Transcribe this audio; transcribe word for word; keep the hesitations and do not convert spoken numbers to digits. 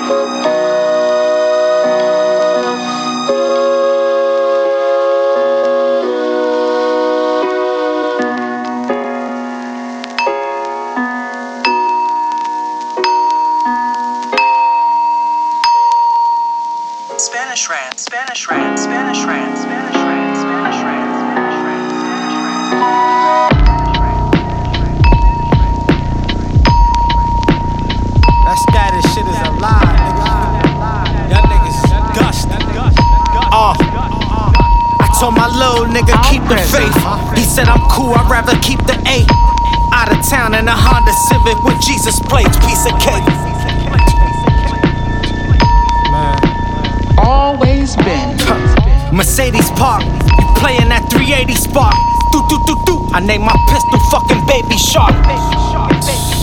Spanish rant, Spanish rant, Spanish rant, Spanish rant, Spanish rant, Spanish rant, That status shit is a lie, nigga. Y'all niggas dusty. Uh, I told my little nigga keep the faith. He said I'm cool, I'd rather keep the eight. Out of town in a Honda Civic with Jesus plates, piece of cake. Always been Mercedes Park, you playin' that three eighty spark. Do do do do. I named my pistol fucking Baby Shark.